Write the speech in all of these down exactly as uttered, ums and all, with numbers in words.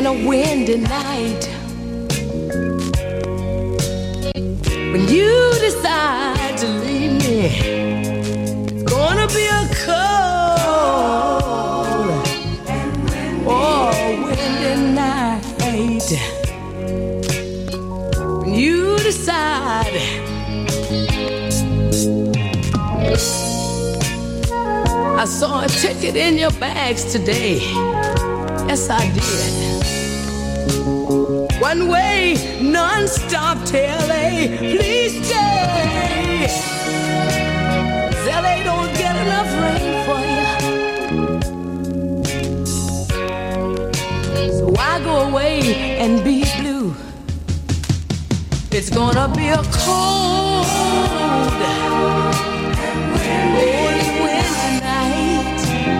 and a windy night. When you decide to leave me, it's gonna be a cold, oh, windy night. When you decide, I saw a ticket in your bags today. Yes, I did. One way, non-stop to L A. Please stay. 'Cause L A don't get enough rain for you. So why go away and be blue? It's gonna be a cold, cold winter night.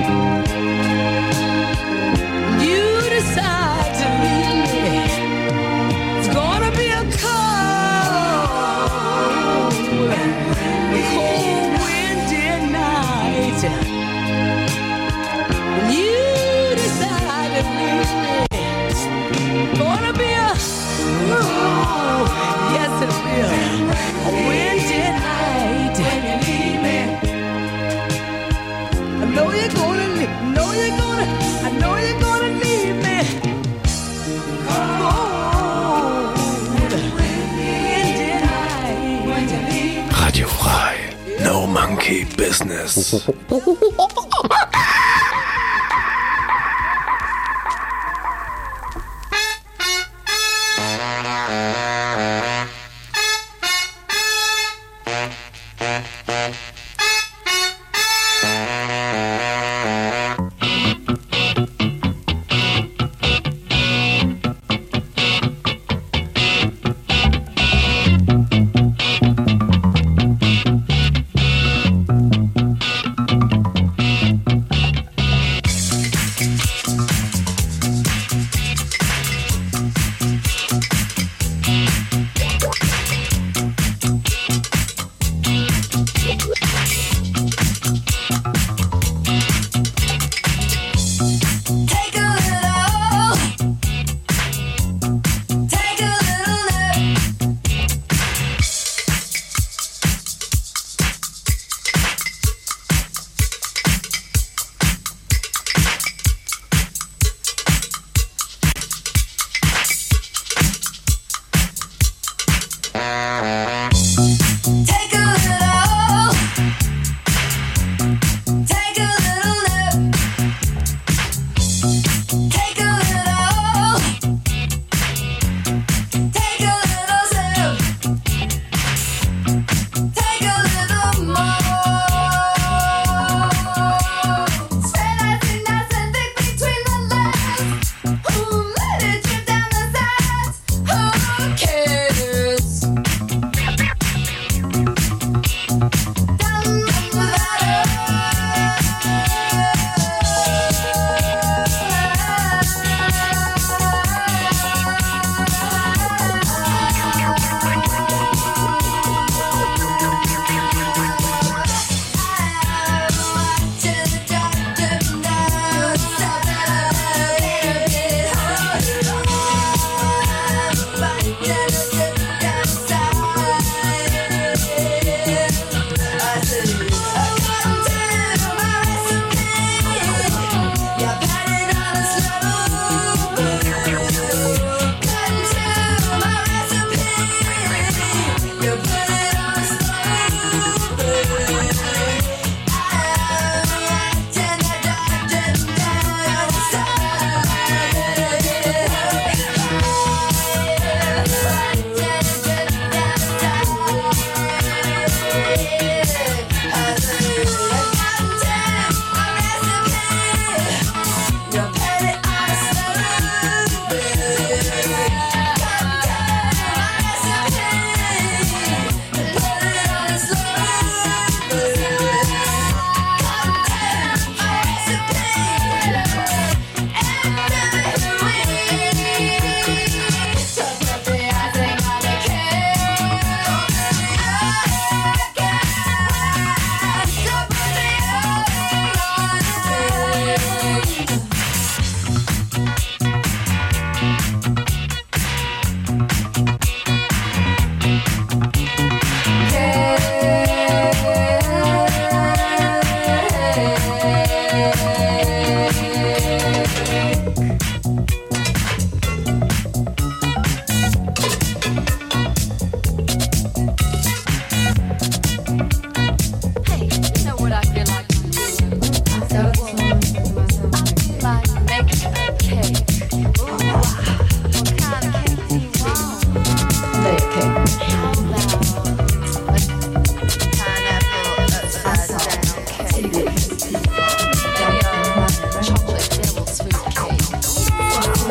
You decide to leave me. It's gonna be a cold, cold windy night. You decide to leave me. It's gonna be a, oh, yes it will, a windy night. When you leave me, I know you're gonna leave, know you're gonna, I know you're gonna leave me. Radio Frei, no monkey business.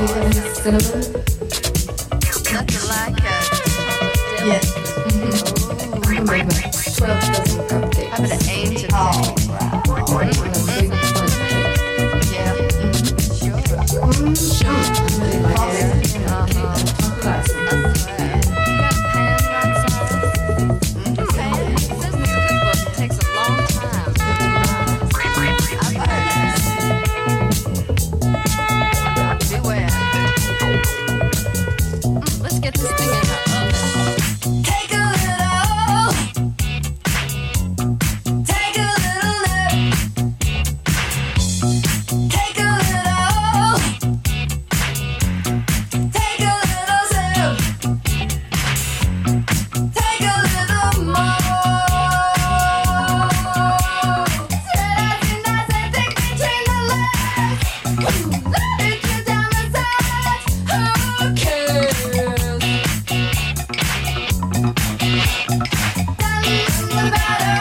cinnamon. Nothing like it. Yes. Mm-hmm. Oh, twelve dozen cupcakes. How about an angel Oh, cake? wow. And a big sponge cake. Yeah. Sure. Mm, sure. Really like it. Uh-huh. Chocolate. You got pan right size? Pan? Says in the cookbook it takes a long time. I've heard it. Beware. Mm, let's get this thing in the oven. Take a little. Take a little nip. Take a little. Take a little sip. Take a little more. Said I did not say take between the legs. It's your diamond size. Who cares? Doesn't matter.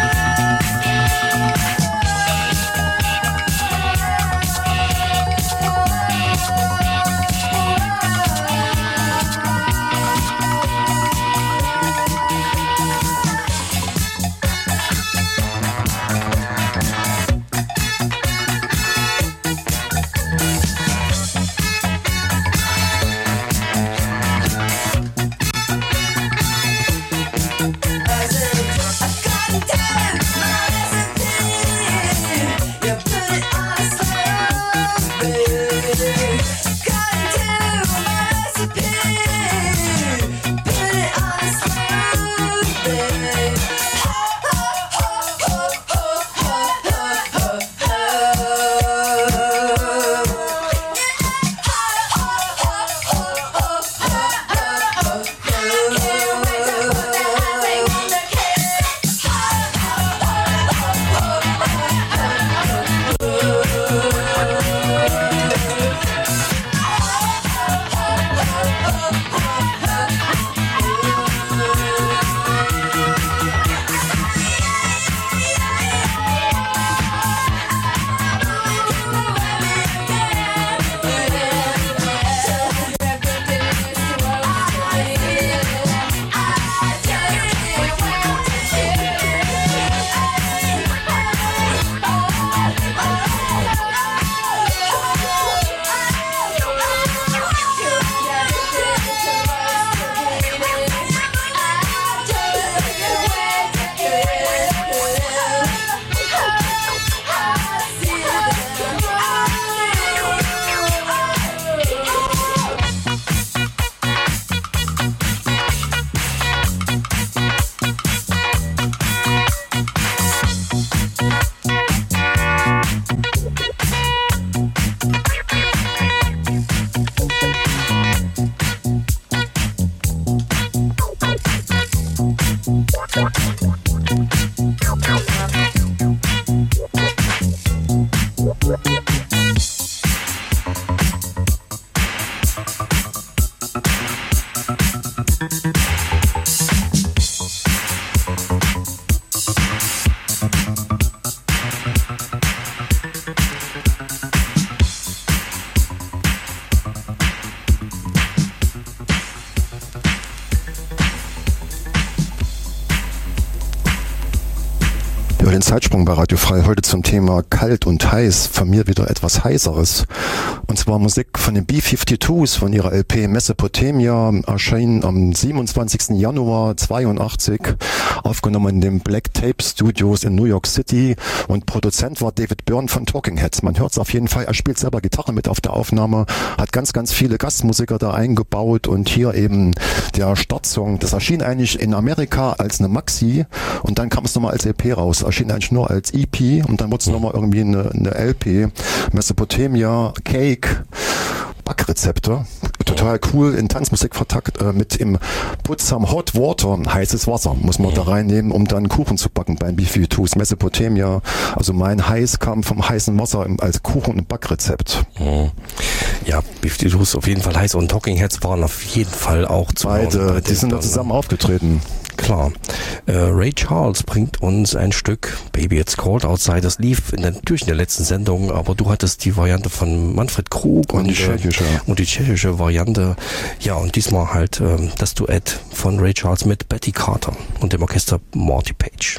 Den Zeitsprung bei Radio Frei heute zum Thema kalt und heiß, von mir wieder etwas heißeres. Und zwar Musik von den B zweiundfünfzig von ihrer L P Mesopotamia, erschien am siebenundzwanzigsten Januar zweiundachtzig, aufgenommen in den Black Tape Studios in New York City, und Produzent war David Byrne von Talking Heads. Man hört es auf jeden Fall, er spielt selber Gitarre mit auf der Aufnahme, hat ganz, ganz viele Gastmusiker da eingebaut, und hier eben der Startsong. Das erschien eigentlich in Amerika als eine Maxi und dann kam es nochmal als L P raus. Erschien eigentlich nur als E P und dann wurde es nochmal irgendwie eine, eine L P. Mesopotamia, Cake, Backrezepte. Total cool, in Tanzmusik vertakt, äh, mit im Put some hot water, heißes Wasser, muss man da reinnehmen, um dann Kuchen zu backen beim B zweiundfünfzig. Mesopotamia, also mein Heiß kam vom heißen Wasser im, als Kuchen- und Backrezept. Ja, B zweiundfünfzig auf jeden Fall heiß, und Talking Heads waren auf jeden Fall auch zu Beide, die sind da zusammen aufgetreten. klar. Äh, Ray Charles bringt uns ein Stück Baby It's Cold Outside. Das lief in der, natürlich in der letzten Sendung, aber du hattest die Variante von Manfred Krug und, und, die, tschechische. Äh, und die tschechische Variante. Ja, und diesmal halt äh, das Duett von Ray Charles mit Betty Carter und dem Orchester Morty Page.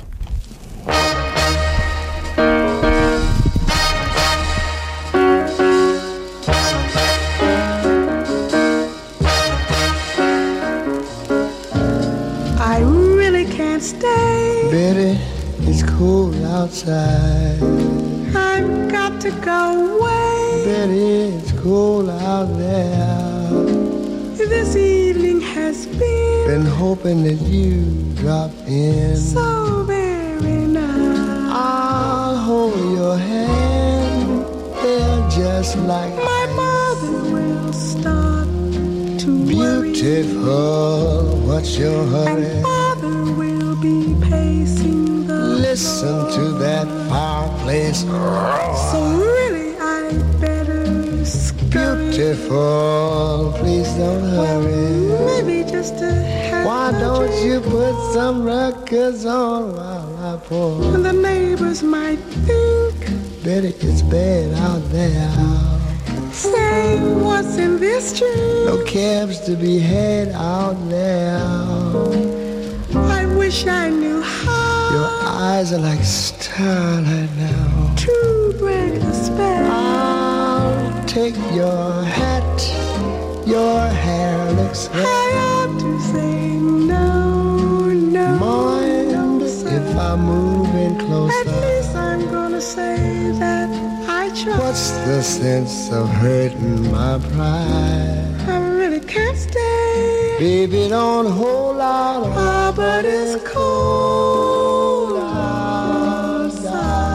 I really can't stay. Betty, it's cold outside. I've got to go away. Betty, it's cold out there. This evening has been, Been hoping that you drop in. so very nice. I'll hold your hand. They're just like My mother will start to worry, beautiful. What's your hurry? and father will be pacing the Listen to that fireplace. So really I better scurry. Beautiful, please don't hurry. Maybe just a half Why a don't drink. you put some records on while I pour? The neighbors might think, Betty, it's bad out there. say, what's in this drink? No cabs to be had out there. I wish I knew how Your eyes are like starlight now. to break the spell. I'll take your hat. Your hair looks I like ought to say no, no, mine. no, sir. If I move in At closer, least I'm gonna say that I tried. what's the sense of hurting my pride? I really can't stay. Baby, don't hold out. Ah, but it's cold outside.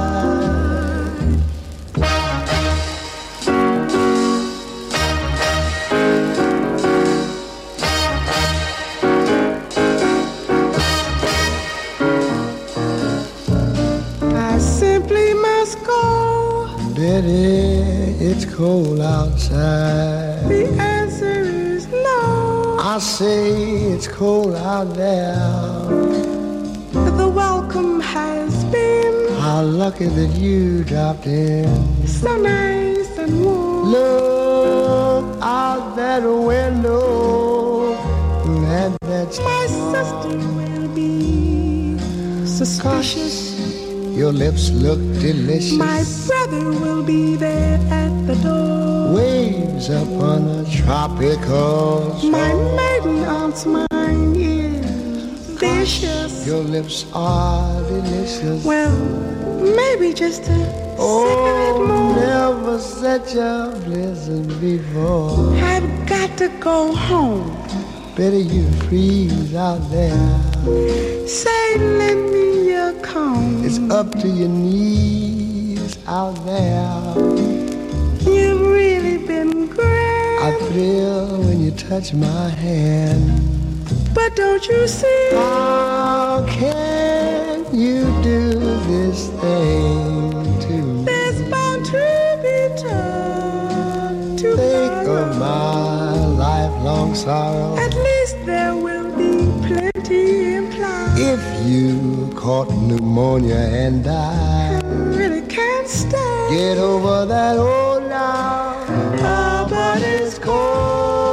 I simply must go. Betty, it's cold outside. The answer is no. I say it's cold out there. The welcome has been How lucky that you dropped in. so nice and warm. Look out that window. And that's My sister will be suspicious. your lips look delicious. My brother will be there at the door. Waves upon a tropical shore. My maiden aunt's mind is vicious. Your lips are delicious. Well, maybe just a cigarette Oh, more. never such a blizzard before. I've got to go home. Better you freeze out there. Say, lend me your comb. It's up to your knees out there. You've really been great. I thrill when you touch my hand. But don't you see? How can you do this thing to me? There's bound to be time to Think borrow. of my lifelong sorrow. At least there will be plenty implied. If you caught pneumonia and I died, really can't stay. get over that old now. Oh, but it's cold.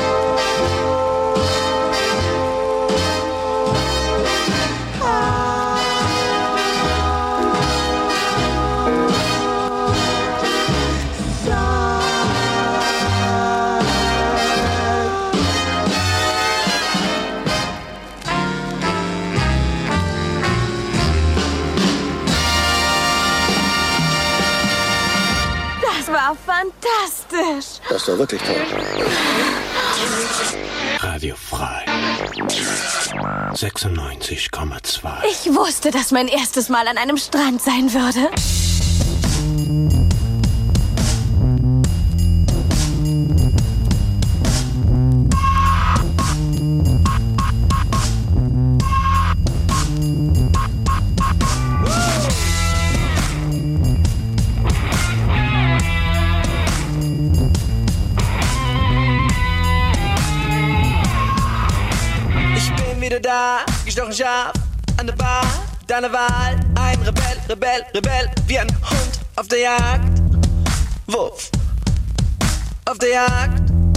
Das war fantastisch. Das war wirklich toll. Radio frei. sechsundneunzig Komma zwei. Ich wusste, dass mein erstes Mal an einem Strand sein würde. Ich bin wieder da, gestochen scharf an der Bar deiner Wahl. Ein Rebell, Rebell, Rebell, wie ein Hund auf der Jagd. Wuff, auf der Jagd.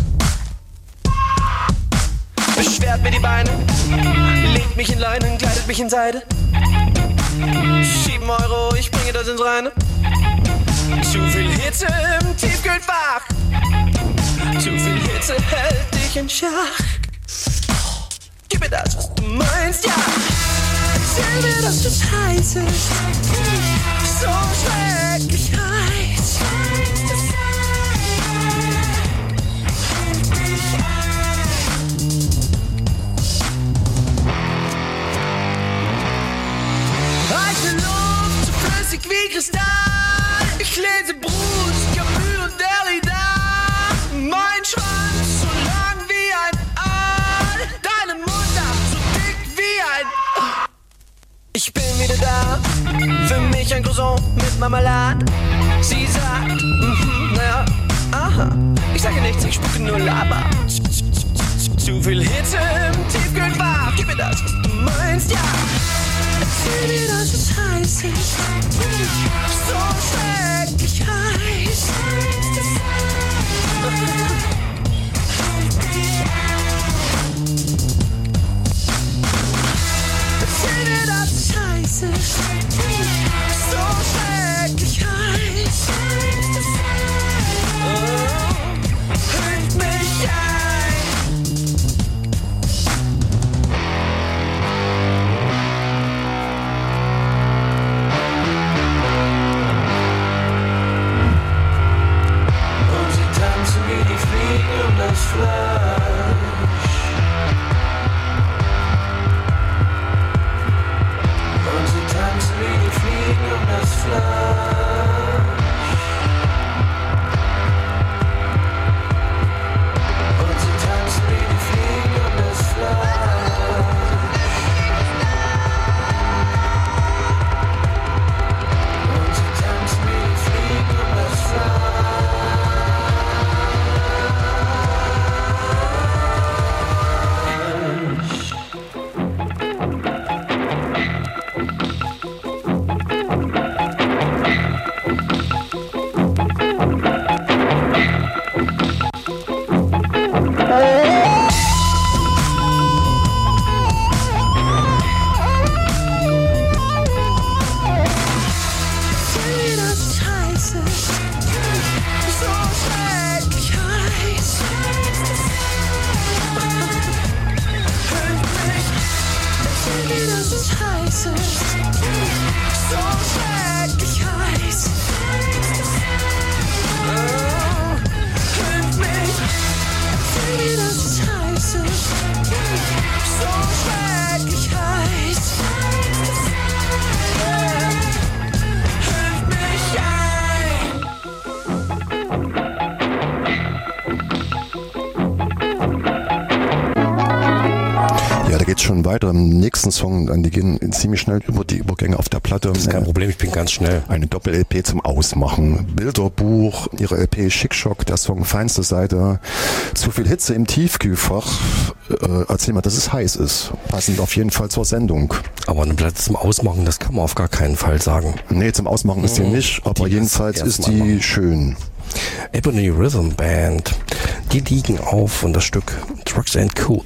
Beschwert mir die Beine, legt mich in Leinen, kleidet mich in Seide. Sieben Euro, ich bringe das ins Reine. Zu viel Hitze im Tiefkühlfach. Zu viel Hitze hält dich in Schach. Gib mir das, was du meinst, ja. Erzähl mir, dass es heiß ist. So schrecklich heiß. Heiße Luft, so flüssig wie Kristall. Ich lese Bruce, Camus und Derrida. Mein Schwanz so lang wie ein Aal. Deine Mundart so dick wie ein... Ich bin wieder da. Für mich ein Croissant mit Marmelade. Sie sagt, mhm, naja, aha. Ich sage nichts, ich spucke nur Lava. Zu viel Hitze im Tiefkühlfach. Gib mir das, was du meinst, ja. Erzähl mir, dass es heiß ist. So schrecklich heiß. Erzähl mir, dass es heiß ist. So schrecklich heiß. Oh, hüllt mich ein. Und sie tanzen wie die Fliegen um das Fleisch. Und sie tanzen wie die Fliegen um das Fleisch. Und sie tanzen wie die Fliegen um das Fleisch. Und sie tanzen wie die Fliegen um das Fleisch. Erzähl, dass es heiß ist. So schrecklich heiß. Hüllt mich. Erzähl mir, dass es heiß ist. So schrecklich heiß. Oh, hüllt mich. Erzähl mir, dass es heiß ist. So schrecklich heiß. Hüllt mich ein. Ja, da geht's schon weiter im nächsten Song. Dann die gehen ziemlich schnell über die Übergänge auf der Platte. Das ist kein Problem, ich bin ganz schnell. Eine Doppel-L P zum Ausmachen. Bilderbuch, ihre L P Schickschock, der Song Feinste Seite. Zu viel Hitze im Tiefkühlfach. Äh, erzähl mal, dass es heiß ist. Passend auf jeden Fall zur Sendung. Aber eine Platte zum Ausmachen, das kann man auf gar keinen Fall sagen. Nee, zum Ausmachen ist die nicht, aber Die jedenfalls ist ist erstmal die machen. schön. Ebony Rhythm Band, die liegen auf und das Stück Drugs and Cool.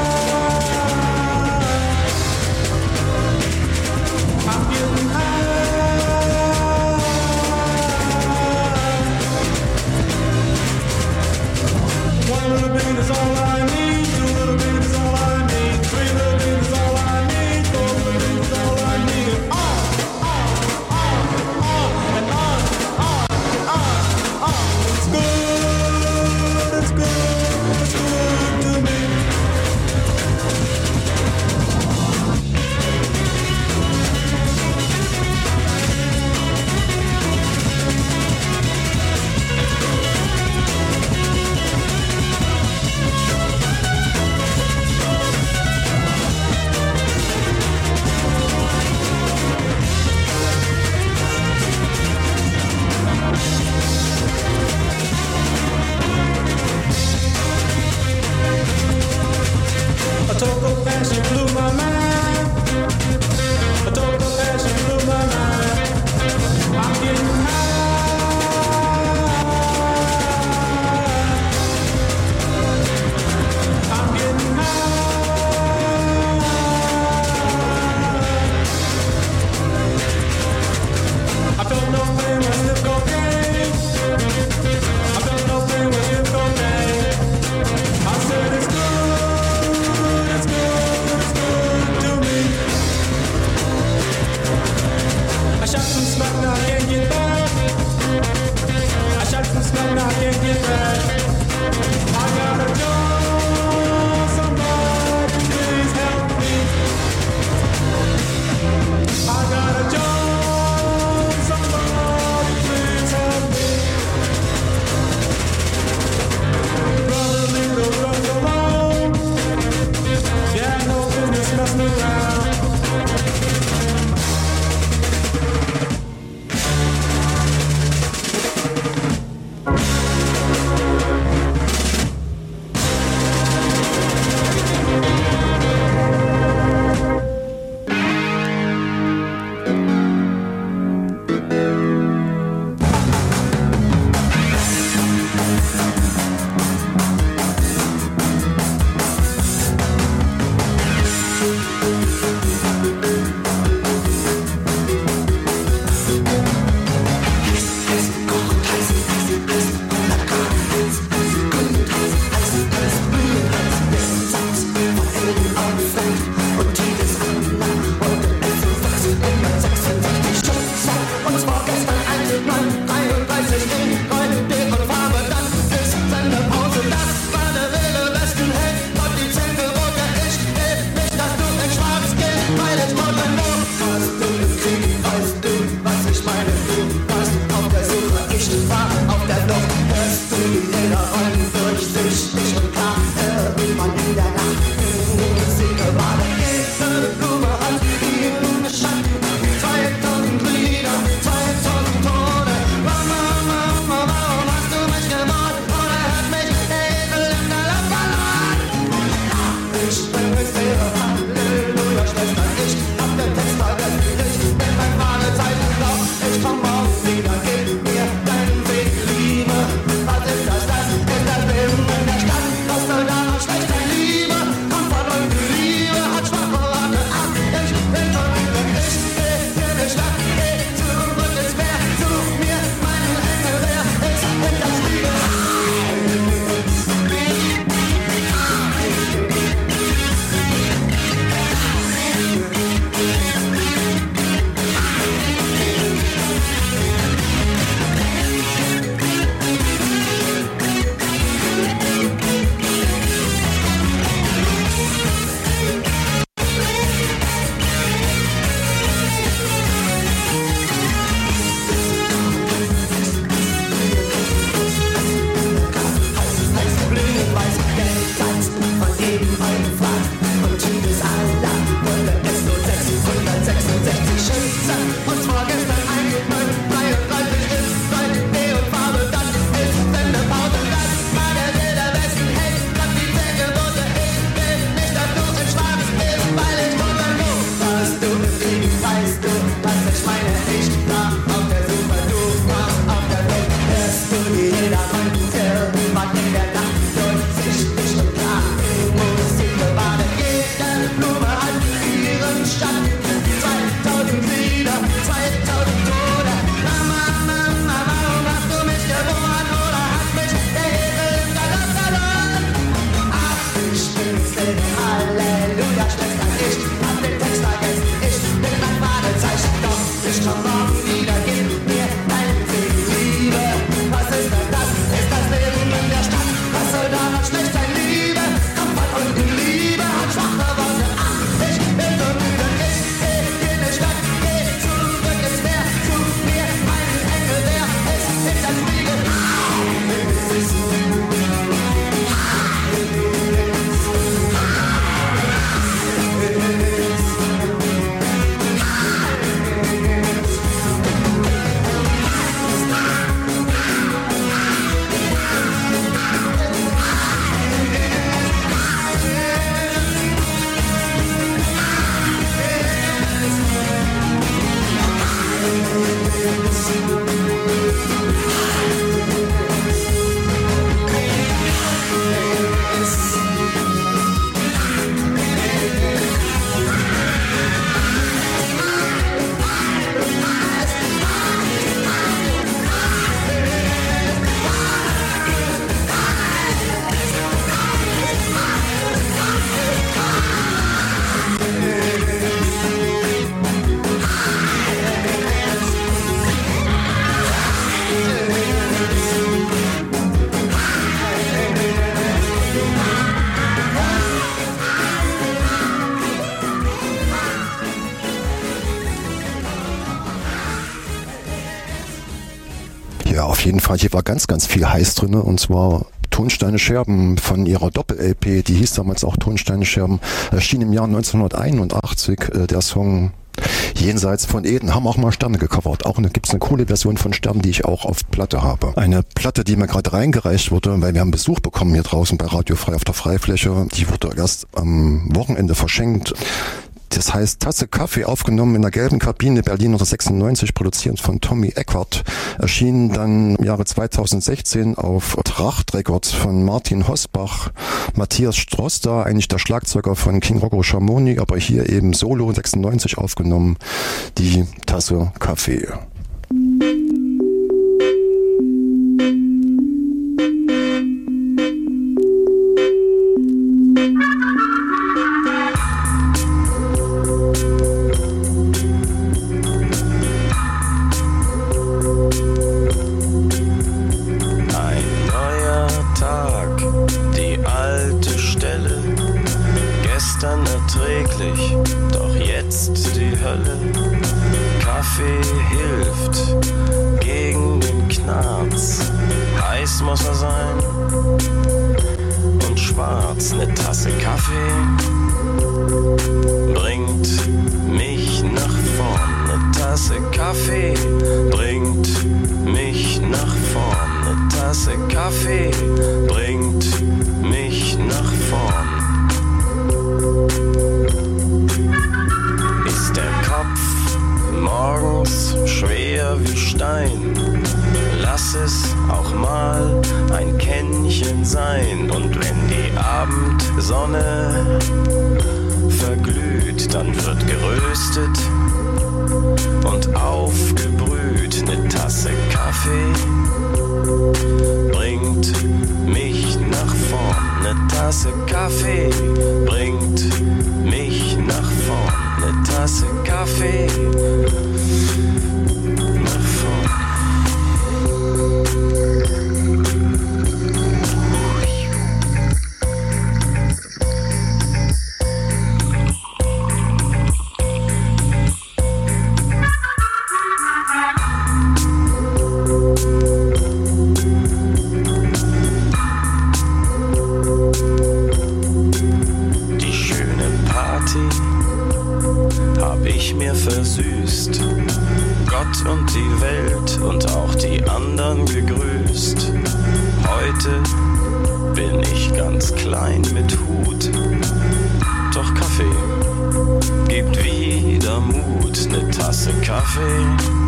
I'm getting high. Ja, auf jeden Fall. Hier war ganz, ganz viel heiß drin, und zwar Tonsteine Scherben von ihrer Doppel-L P, die hieß damals auch Tonsteine Scherben, erschien im Jahr neunzehnhunderteinundachtzig. Äh, der Song Jenseits von Eden, haben auch mal Sterne gecovert. Auch gibt es eine coole Version von Sternen, die ich auch auf Platte habe. Eine Platte, die mir gerade reingereicht wurde, weil wir haben Besuch bekommen hier draußen bei Radio Frei auf der Freifläche. Die wurde erst am Wochenende verschenkt. Das heißt Tasse Kaffee, aufgenommen in der gelben Kabine, Berlin neunzehnhundertsechsundneunzig, produziert von Tommy Eckert, erschien dann im Jahre zweitausendsechzehn auf Tracht Records von Martin Hosbach, Matthias Stroster, eigentlich der Schlagzeuger von King Rocco Schamoni, aber hier eben solo sechsundneunzig aufgenommen, die Tasse Kaffee. Doch jetzt die Hölle. Kaffee hilft gegen den Knarz. Heiß muss er sein und schwarz. Ne Tasse Kaffee bringt mich nach vorn. Ne Tasse Kaffee bringt mich nach vorn. Ne Tasse Kaffee bringt mich nach vorn. Ist der Kopf morgens schwer wie Stein, lass es auch mal ein Kännchen sein. Und wenn die Abendsonne verglüht, dann wird geröstet und aufgebrüht. Ne Tasse Kaffee bringt mich nach vorn. Ne Tasse Kaffee bringt mich nach vorn. Ne Tasse Kaffee nach vorn. Versüßt, Gott und die Welt und auch die anderen gegrüßt. Heute bin ich ganz klein mit Hut, doch Kaffee gibt wieder Mut. Ne Tasse Kaffee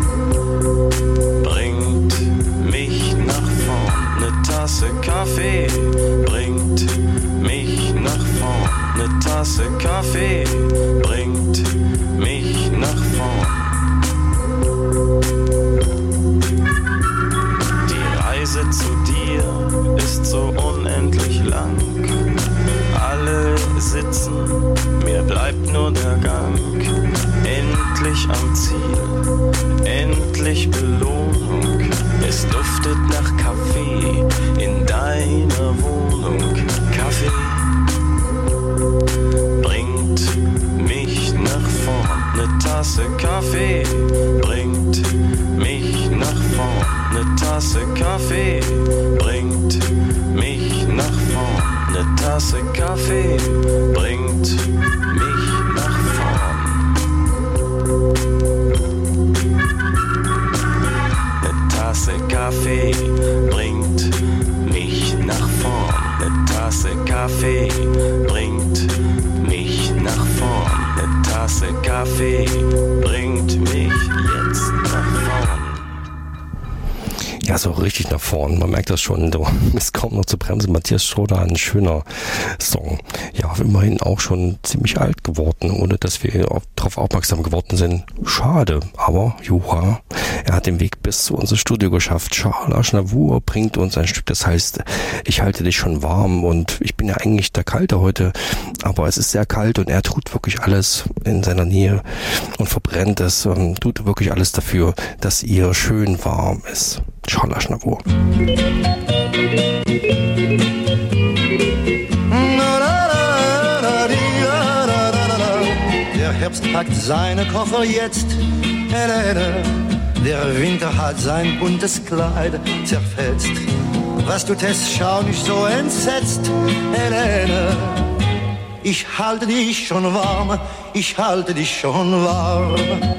bringt mich nach vorn. Ne Tasse Kaffee bringt mich nach vorn. Ne Tasse Kaffee bringt mich nach vorn. Die Reise zu dir ist so unendlich lang. Alle sitzen, mir bleibt nur der Gang. Endlich am Ziel, endlich Belohnung. Es duftet nach Kaffee in deiner Wohnung. Kaffee bringt mich nach vorn. Ne Tasse Kaffee bringt mich nach vorn. Ne Tasse Kaffee bringt mich nach vorn. Ne Tasse Kaffee bringt mich nach vorn. Ne Tasse Kaffee bringt mich nach vorn. Ne Tasse Kaffee bringt mich nach vorn. Ne Tasse Kaffee bringt mich jetzt nach vorn. Ja, so richtig nach vorn. Man merkt das schon. Du bist kaum noch zu bremsen. Matthias Schroeder, ein schöner Song. Ja, immerhin auch schon ziemlich alt geworden, ohne dass wir darauf aufmerksam geworden sind. Schade. Aber, juha, er hat den Weg bis zu unser Studio geschafft. Charles Aznavour bringt uns ein Stück, das heißt, ich halte dich schon warm. Und ich bin ja eigentlich der Kalte heute, aber es ist sehr kalt und er tut wirklich alles in seiner Nähe und verbrennt es und tut wirklich alles dafür, dass ihr schön warm ist. Charles Aznavour. Der Herbst packt seine Koffer jetzt, Helene. Der Winter hat sein buntes Kleid zerfetzt. Was du tust, schau nicht so entsetzt, Helene. Ich halte dich schon warm, ich halte dich schon warm.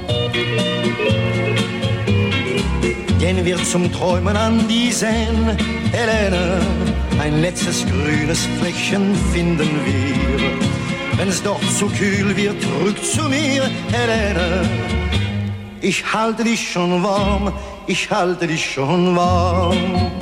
Gehen wir zum Träumen an die Seen, Helene. Ein letztes grünes Fleckchen finden wir. Wenn's doch zu kühl wird, rück zu mir, Helene. Ich halte dich schon warm, ich halte dich schon warm.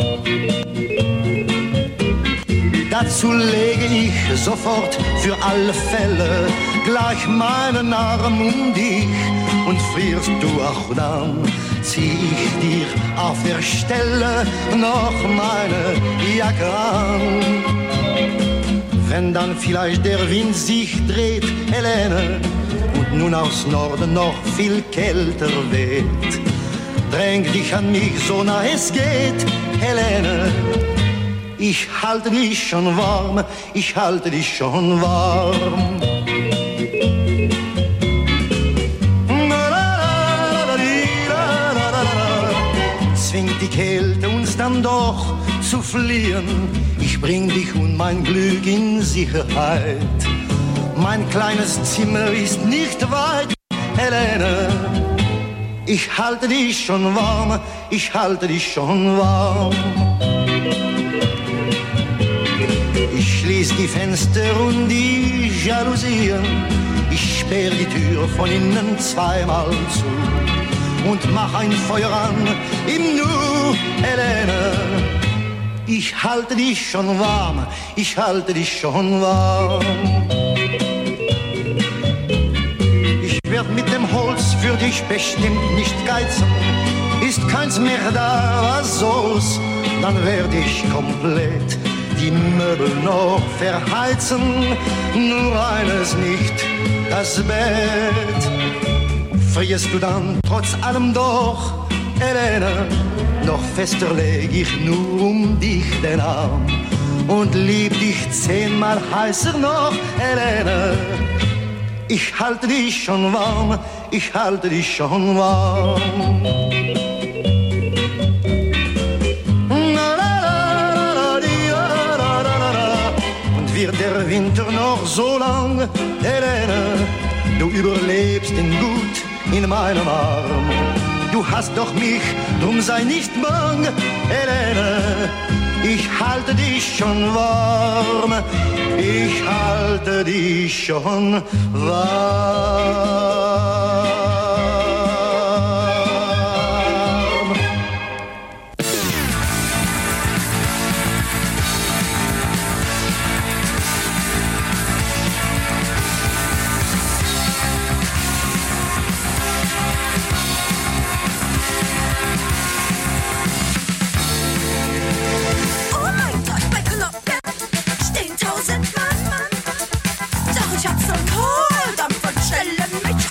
Dazu lege ich sofort für alle Fälle gleich meinen Arm um dich. Und frierst du auch dann, zieh ich dir auf der Stelle noch meine Jacke an. Wenn dann vielleicht der Wind sich dreht, Helene, und nun aus Norden noch viel kälter weht, dräng dich an mich so nah es geht, Helene. Ich halte dich schon warm, ich halte dich schon warm. Zwingt die Kälte uns dann doch zu fliehen. Ich bring dich und mein Glück in Sicherheit. Mein kleines Zimmer ist nicht weit, Helene. Ich halte dich schon warm, ich halte dich schon warm. Ich schließ die Fenster und die Jalousien. Ich sperr die Tür von innen zweimal zu und mach ein Feuer an im Nu, Helene. Ich halte dich schon warm, ich halte dich schon warm. Ich werd mit dem Holz für dich bestimmt nicht geizen. Ist keins mehr da, was soll's, dann werd ich komplett die Möbel noch verheizen. Nur eines nicht, das Bett. Frierst du dann trotz allem doch, Helene, noch fester leg ich nur um dich den Arm und lieb dich zehnmal heißer noch, Helene. Ich halte dich schon warm, ich halte dich schon warm. Und wird der Winter noch so lang, Helene, du überlebst ihn gut in meinem Arm. Du hast doch mich, drum sei nicht bang, Helene. Ich halte dich schon warm, ich halte dich schon warm. Ich hab so Kohldampf und stelle mich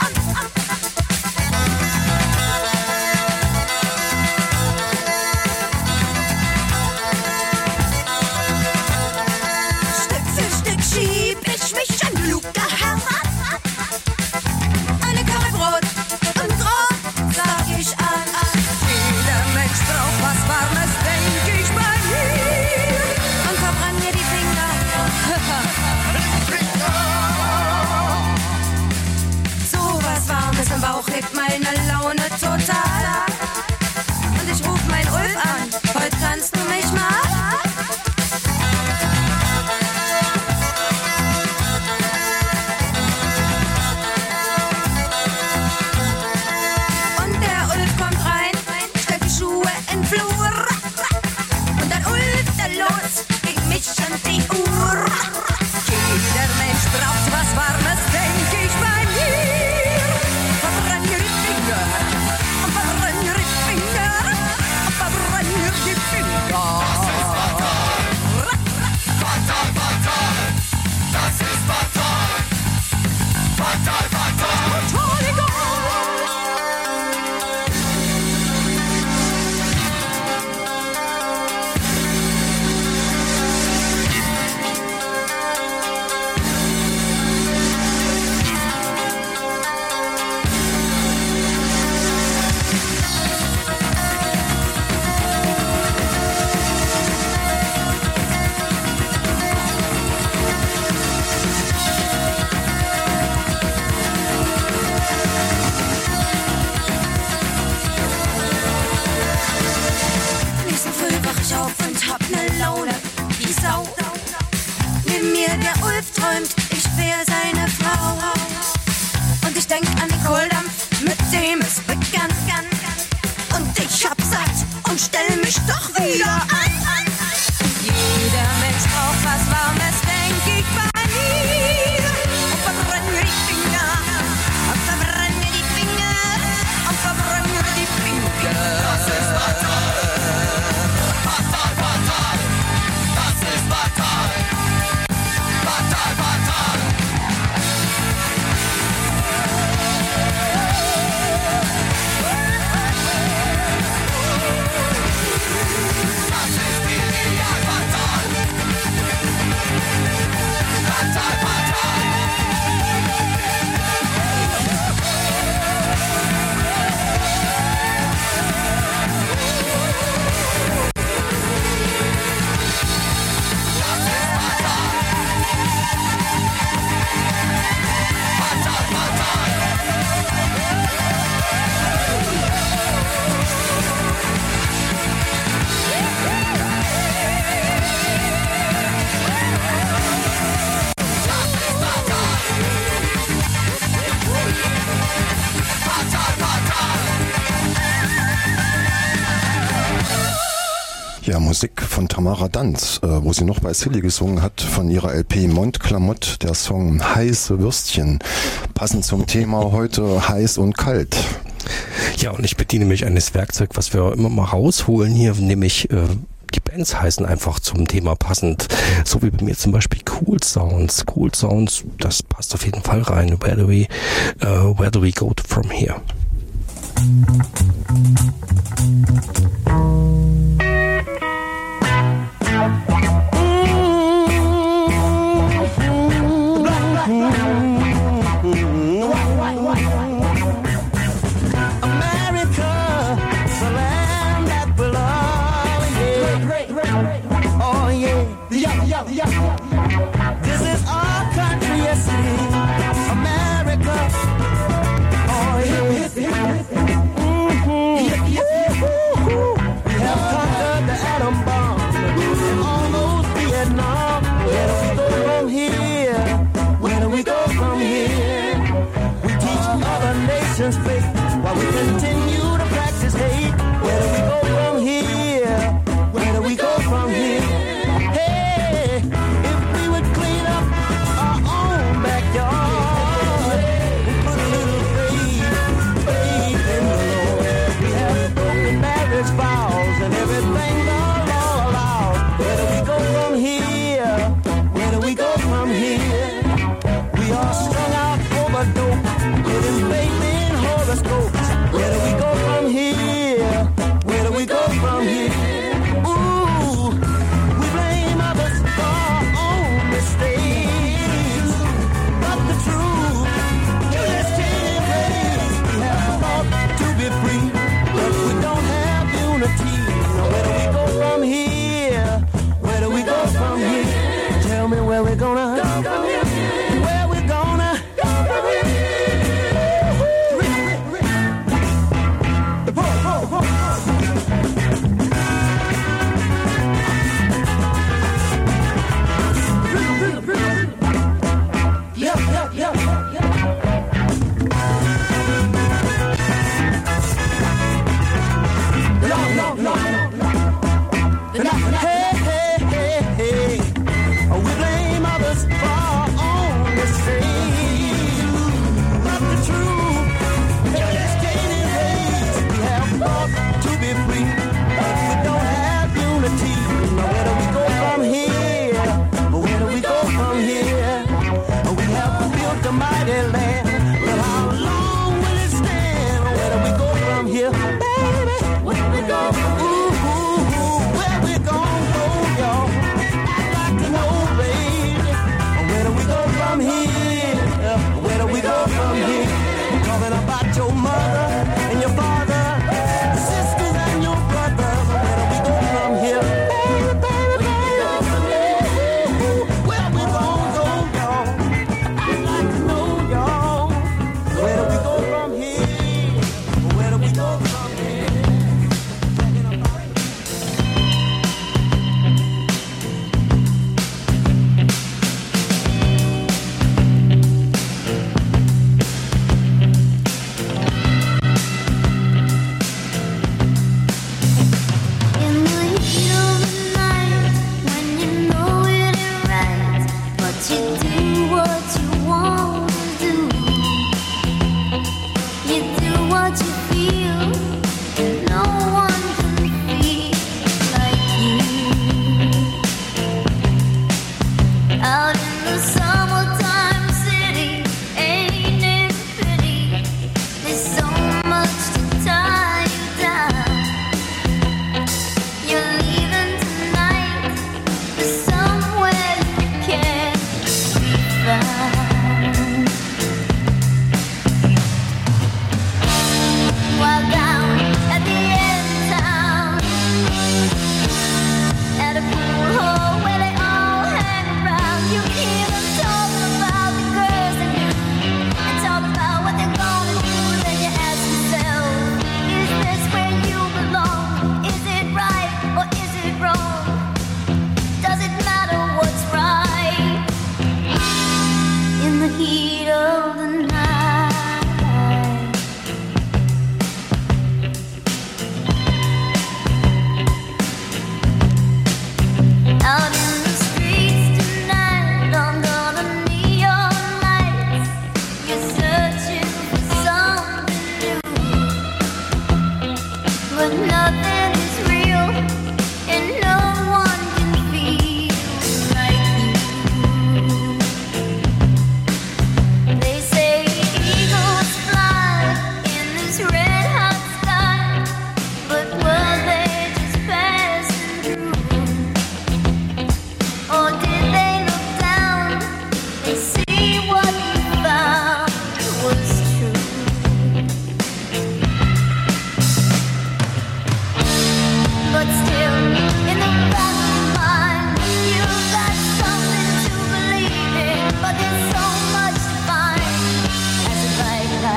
Musik von Tamara Danz, äh, wo sie noch bei Silly gesungen hat, von ihrer L P Mont Clamotte, der Song Heiße Würstchen. Passend zum Thema heute heiß und kalt. Ja, und ich bediene mich eines Werkzeugs, was wir immer mal rausholen hier, nämlich äh, die Bands heißen einfach zum Thema passend. So wie bei mir zum Beispiel Cool Sounds. Cool Sounds, das passt auf jeden Fall rein. Where do we, uh, where do we go from here? This is our country, yes it is, America. Oh yes, mm-hmm. We have conquered the atom bomb and almost Vietnam. Where do we go from here? Where do we go from here? We teach other nations faith while we continue to practice hate. Where do we go from here? Where do we go from here? Vows and everything the law allows. Where do we go from here? Where do we go from here? We are strung out over dope, getting faith in horoscopes. Where do we go from here? Where do we go from here? Ooh, we blame others for our own mistakes, but the truth, you just can't erase. We have fought to be free, but we don't have unity. Now where do we go from here? Where do we go from here? Tell me where we're gonna go from here. Where we're gonna go from here. The poor, poor, poor. Yeah, yeah, yeah, yeah. Hey, hey, hey, hey. We blame others for our own mistakes, but the truth, you just can't erase. We have fought to be free, but we don't have unity. Now where do we go from here? Where do we go from here? We have built a mighty land, but how long will it stand? Where do we go from here, baby? Where do we go from here? From here, where do we go from here? I'm talking about your mother and your father, your sisters and your brothers. Where do we go from here? Baby, baby, baby. Where we gonna go, y'all? I'd like to know, y'all. Where do we go from here? Where do we go from here?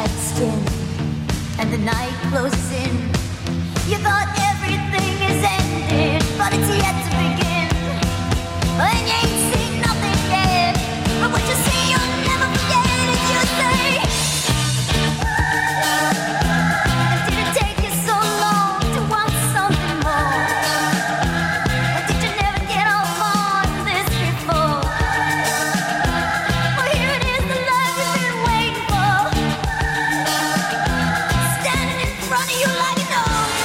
white skin, and the night closes in. You thought everything is ended, but it's yet to begin. And you ain't seen nothing yet, but what you see you'll never forget. And you say, did it take you so long to want something more? Or did you never get off on this before? Well, here it is, the love you've been waiting for, standing in front of you like an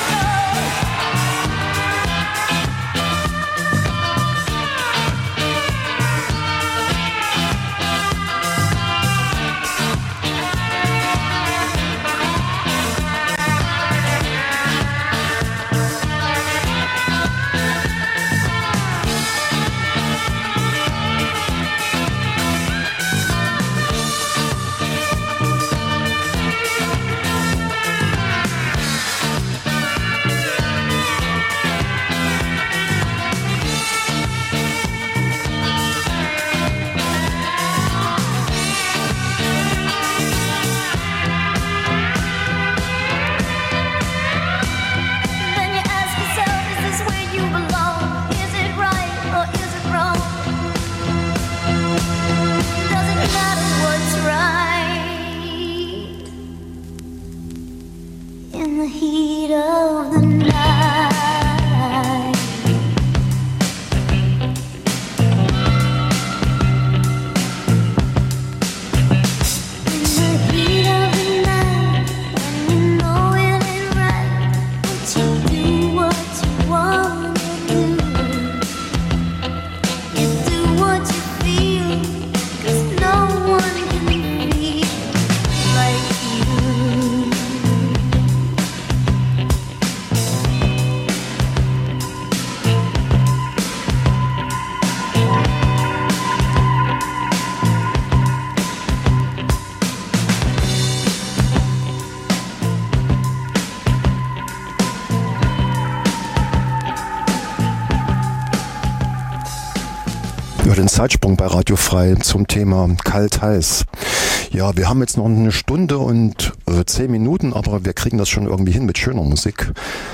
Den Zeitsprung bei Radio Frei zum Thema kalt-heiß. Ja, wir haben jetzt noch eine Stunde und äh, zehn Minuten, aber wir kriegen das schon irgendwie hin mit schöner Musik.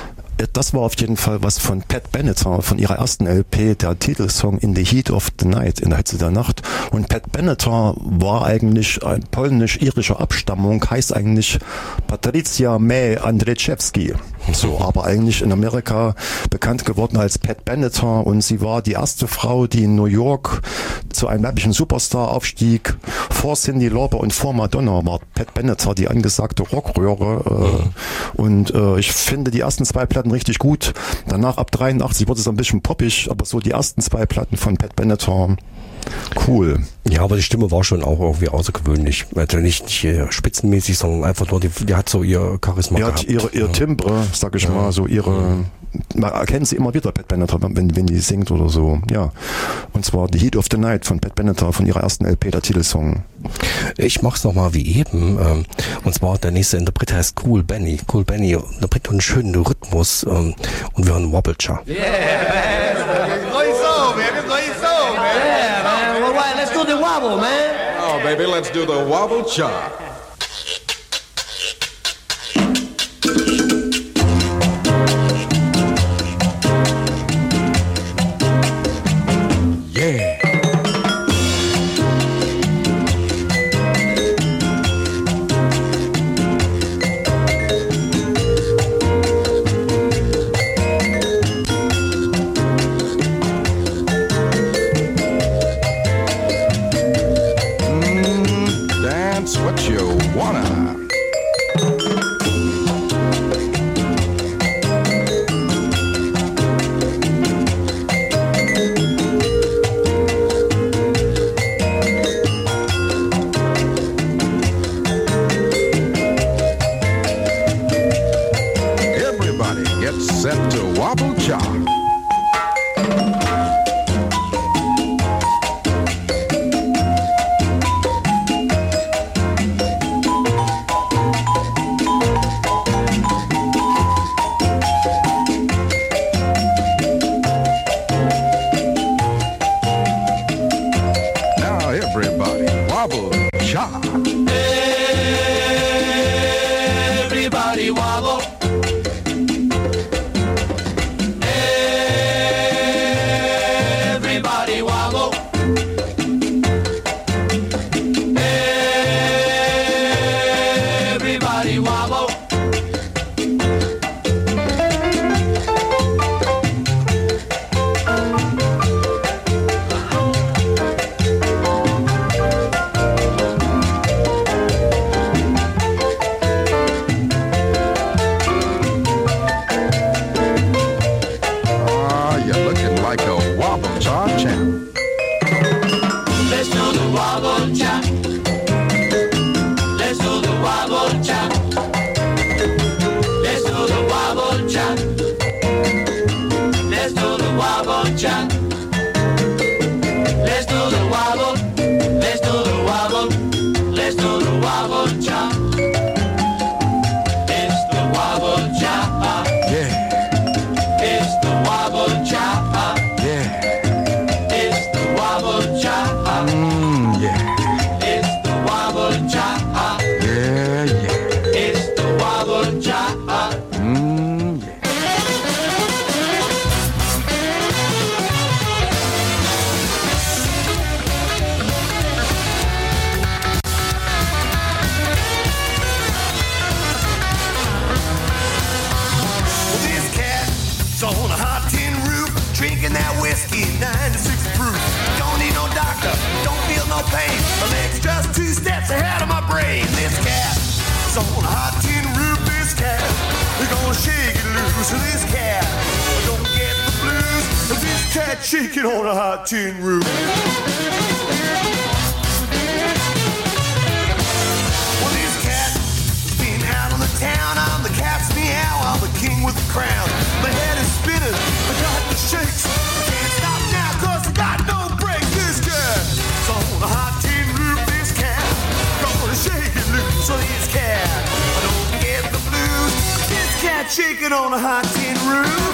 Das war auf jeden Fall was von Pat Benatar, von ihrer ersten L P, der Titelsong In the Heat of the Night, in der Hitze der Nacht. Und Pat Benatar war eigentlich ein polnisch-irischer Abstammung, heißt eigentlich Patricia May Andrzejewski. So, aber eigentlich in Amerika bekannt geworden als Pat Benatar, und sie war die erste Frau, die in New York zu einem weiblichen Superstar aufstieg. Vor Cyndi Lauper und vor Madonna war Pat Benatar die angesagte Rockröhre. Mhm. Äh, und äh, ich finde die ersten zwei Platten richtig gut. Danach ab dreiundachtzig wurde es ein bisschen poppig, aber so die ersten zwei Platten von Pat Benatar, cool. Ja, aber die Stimme war schon auch irgendwie außergewöhnlich. Also nicht, nicht spitzenmäßig, sondern einfach nur, die, die hat so ihr Charisma die gehabt. Die hat ihre, ihr ja. Timbre, sag ich ja. mal, so ihre, man erkennt sie immer wieder, Pat Benatar, wenn, wenn die singt oder so, ja. Und zwar The Heat of the Night von Pat Benatar, von ihrer ersten L P, der Titelsong. Ich mach's nochmal wie eben, ähm, und zwar der nächste Interpret heißt Cool Benny. Cool Benny, der bringt einen schönen Rhythmus, ähm, und wir hören Wobblecha. Yeah, man. Going so, baby, going so, man. Yeah, man. All right, let's do the wobble, man. Oh, baby, let's do the Wobblecha. Yeah. What you body wobble. Ah, you're looking like a wobble top champ. Let's do the wobble chop. Let's do the wobble chop. Let's do the wobble chop. Let's do the wobble chop. Let's do the wobble. Let's do the wobble. Let's do the wobble chop. It's the wobble chop. Yeah, It's the wobble chop. yeah, It's the wobble chop. mm, yeah, It's the wobble chop. yeah, yeah, It's the wobble chop. mm, yeah. Well, this cat's on a hot tin roof, drinking that whiskey, ninety-six proof. Don't need no doctor, don't feel no pain. My leg's just two steps ahead of my brain. This cat's on a hot tin roof. This cat is gonna shake it loose. This cat don't get the blues. This cat shaking on a hot tin roof. Well, this cat's been out on the town. I'm the cat's meow. I'm the king with the crown. My head is spinning. I got the shakes. I can't stop now 'cause I got no brakes. This cat's on a hot tin roof. This cat gonna shake it loose. So this cat I don't get the blues. This cat shaking on a hot tin roof.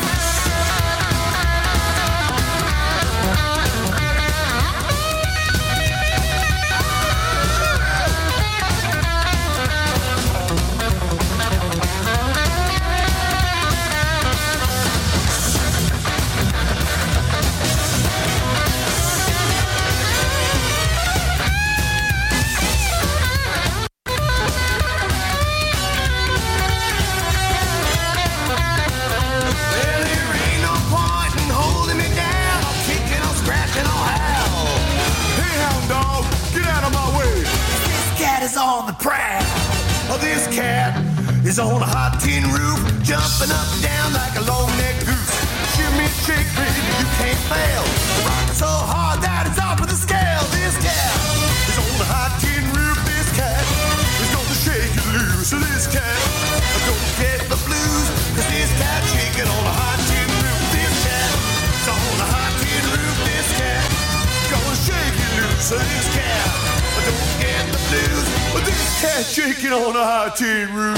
Well, there ain't no point in holding me down. I'm kicking, I'm scratching, I'll howl. Hey, hound dog, get out of my way. This cat is on the prowl. Oh, this cat is on a hot tin roof, jumping up and down like a long-necked goose. Shimmy, shake, baby, you can't fail. Rocking so hard that it's off of the scale. This cat is on the hot tin roof. This cat is gonna shake it loose. So this cat don't get the blues, 'cause this cat shaking on a hot tin roof. This cat is on a hot tin roof. This cat gonna shake it loose. So this cat don't get the blues, but this cat shaking on a hot tin roof.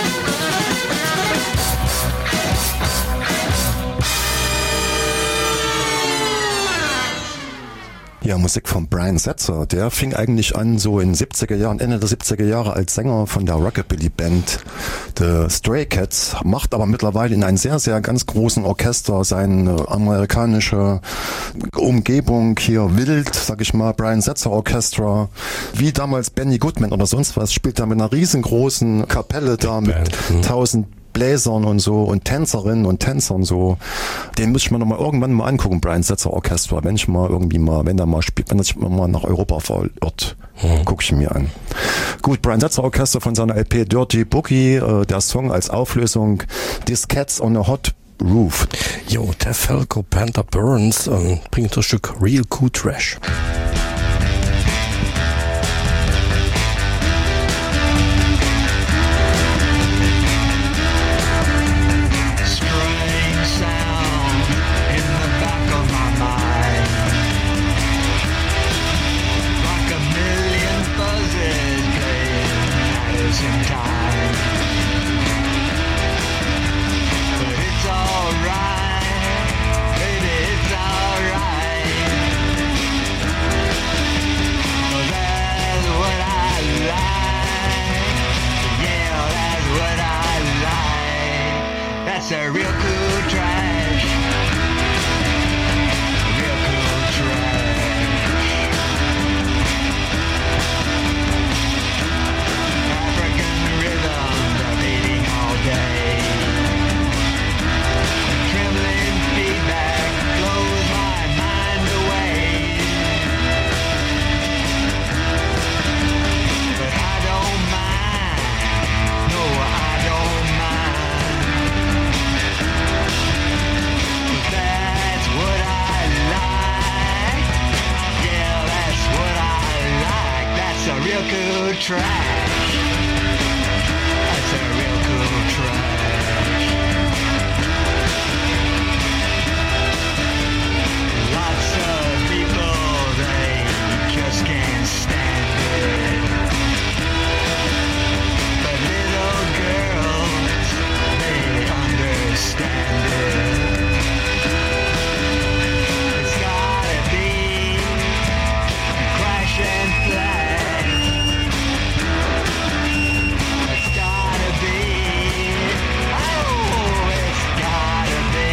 Ja, Musik von Brian Setzer. Der fing eigentlich an so in siebziger Jahren, Ende der siebziger Jahre als Sänger von der Rockabilly-Band The Stray Cats, macht aber mittlerweile in einem sehr, sehr ganz großen Orchester seine amerikanische Umgebung hier wild, sag ich mal, Brian Setzer Orchestra, wie damals Benny Goodman oder sonst was, spielt da mit einer riesengroßen Kapelle da mit tausend Bläsern und so und Tänzerinnen und Tänzern so. Den muss ich mir noch mal irgendwann mal angucken, Brian Setzer Orchestra, wenn ich mal irgendwie mal, wenn der mal spielt, wenn ich mal nach Europa verirrt, hm. gucke ich mir an. Gut, Brian Setzer Orchester von seiner L P Dirty Boogie, äh, der Song als Auflösung This Cat's on a Hot Roof. Jo, der Falco Panther Burns äh, bringt das Stück Real Cool Trash. That's a real cool trash. Real cool trash. African rhythm. trash. That's a real cool trash. Lots of people, they just can't stand it. But little girls, they understand it. It's gotta be crash and flash. It's gotta be, oh, it's gotta be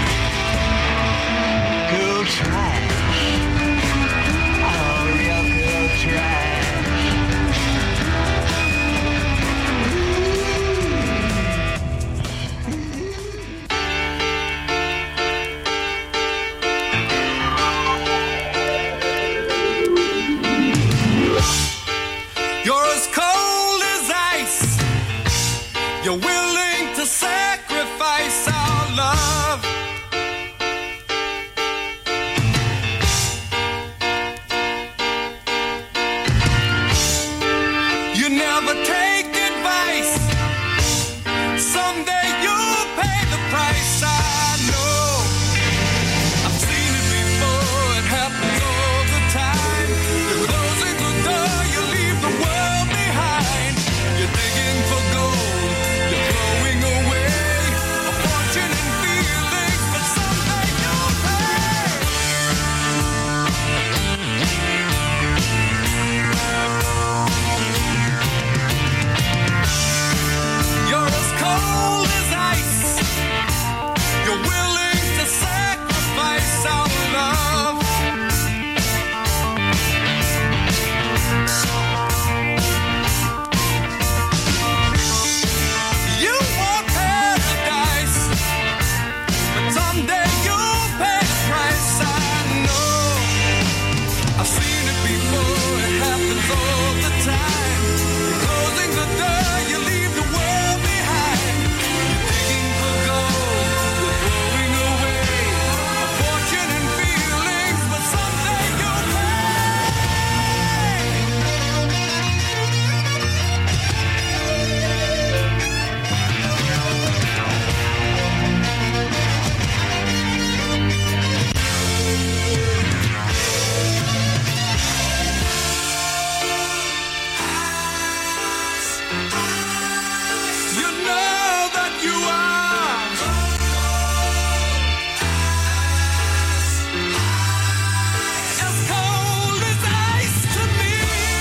cool trash. Oh, real cool trash. You're as cold as ice. You're willing to sacrifice our love. You never take advice. Someday you'll pay the price. I know. I've seen it before. It happens all the time. You're closing the door. You leave the world behind. You're digging for gold. You're throwing away a fortune and feelings, but someday you'll pay. You're as cold as ice. You're willing to sacrifice our love. You want paradise, but someday you'll pay the price. I know. I've seen it before. It happens all the time. You're closing the door. You leave the world behind. You're digging for gold. You're throwing away a fortune and feelings, but someday you'll pay. You know that you are as cold as ice to me.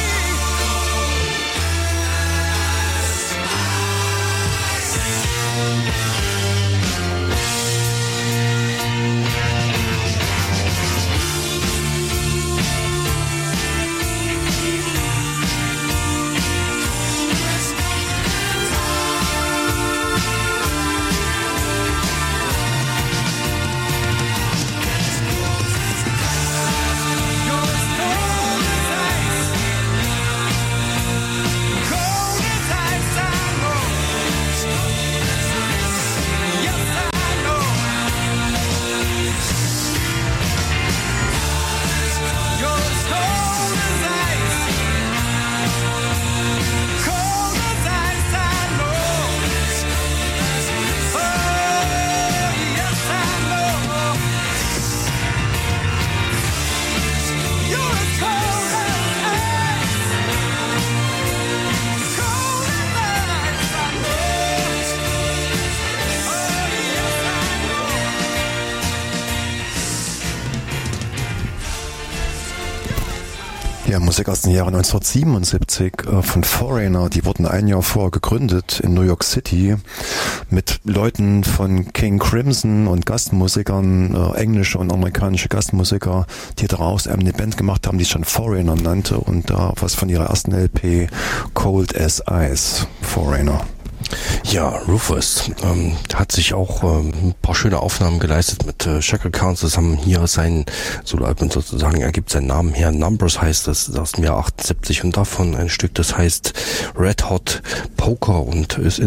You're as cold as ice, cold as ice. I know. Yes, I know. You're as cold as ice, cold as ice. I know. Oh, yes, I know. You're as cold as ice, cold as ice. I know. Oh, yes, I know. Ja, Musik aus den Jahren neunzehnhundertsiebenundsiebzig äh, von Foreigner, die wurden ein Jahr vorher gegründet in New York City mit Leuten von King Crimson und Gastmusikern, äh, englische und amerikanische Gastmusiker, die daraus eine Band gemacht haben, die sich dann Foreigner nannte und da was von ihrer ersten L P Cold as Ice, Foreigner. Ja, Rufus ähm, hat sich auch ähm, ein paar schöne Aufnahmen geleistet mit äh, Chaka Khan zusammen. Hier sein Soloalbum sozusagen, er gibt seinen Namen her. Numbers heißt das, aus dem Jahr achtundsiebzig und davon ein Stück, das heißt Red Hot Poker und ist in